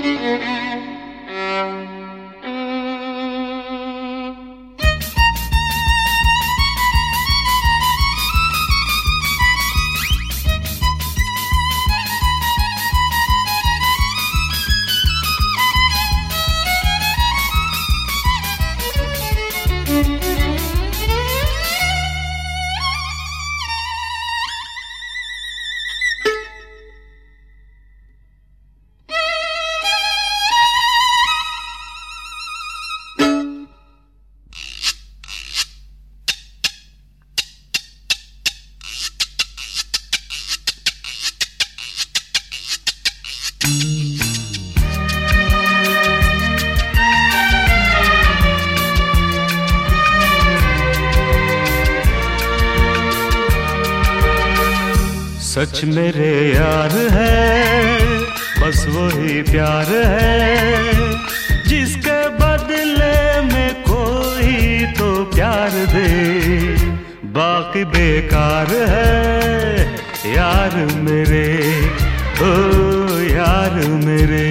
सच मेरे यार है, बस वही प्यार है जिसके बदले में कोई तो प्यार दे। बाकी बेकार है यार मेरे, ओ यार मेरे।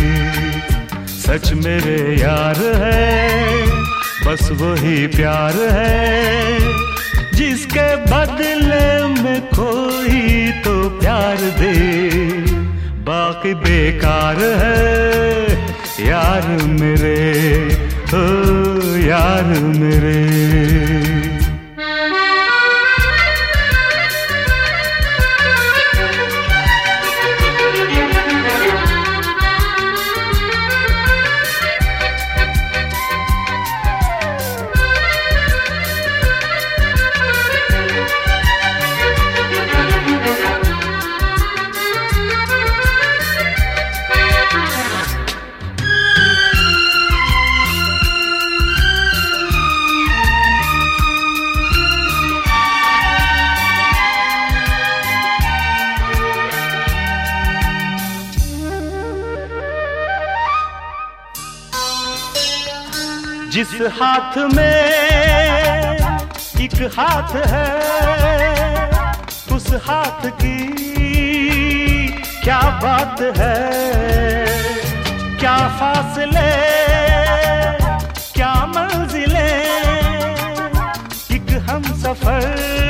सच मेरे यार है, बस वही प्यार है जिसके बदले में कोई तो प्यार दे। बाकी बेकार है यार मेरे, ओ यार मेरे। जिस हाथ में एक हाथ है, उस हाथ की क्या बात है। क्या फासले क्या मंजिलें, एक हम सफर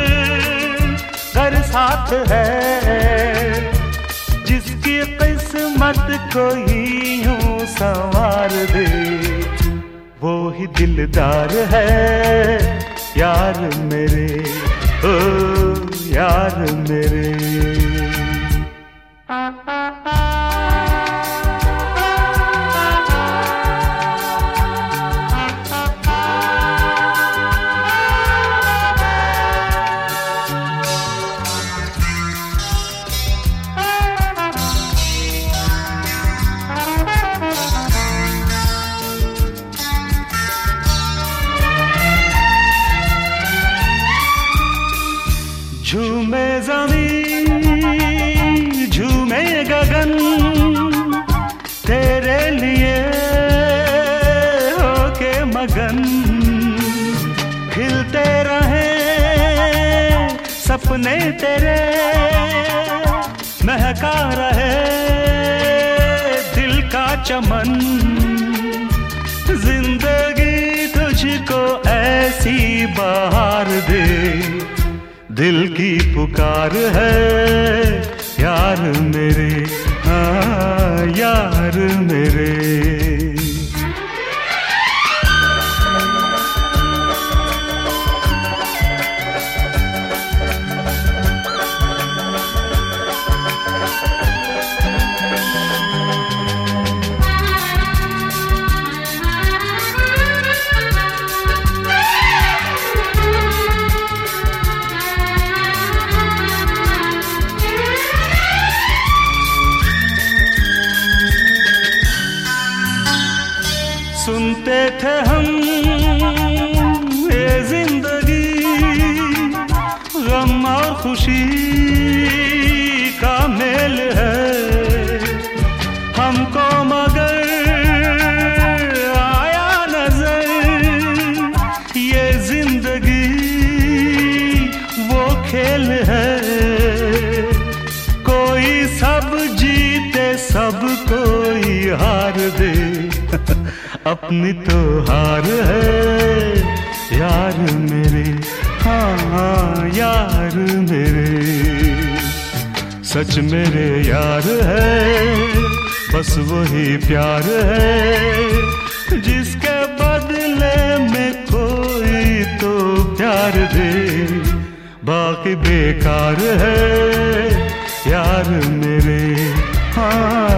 घर साथ है। जिसकी किस्मत कोई यूं संवार दे, वो ही दिलदार है यार मेरे, ओ यार मेरे। झूमे ज़मीं झूमे गगन, तेरे लिए होके मगन। खिलते रहे सपने तेरे, महका रहे दिल का चमन। जिंदगी तुझको ऐसी बहार दे, दिल की पुकार है यार मेरे, हाँ यार मेरे। सुनते थे हम ये जिंदगी, गम और खुशी का मेल है। हमको मगर आया नजर ये जिंदगी वो खेल है। कोई सब जीते सब कोई हार अपनी तो हार है यार मेरे, हाँ यार मेरे, सच मेरे यार है, बस वही प्यार है जिसके बदले में कोई तो प्यार दे, बाकी बेकार है यार मेरे, हाँ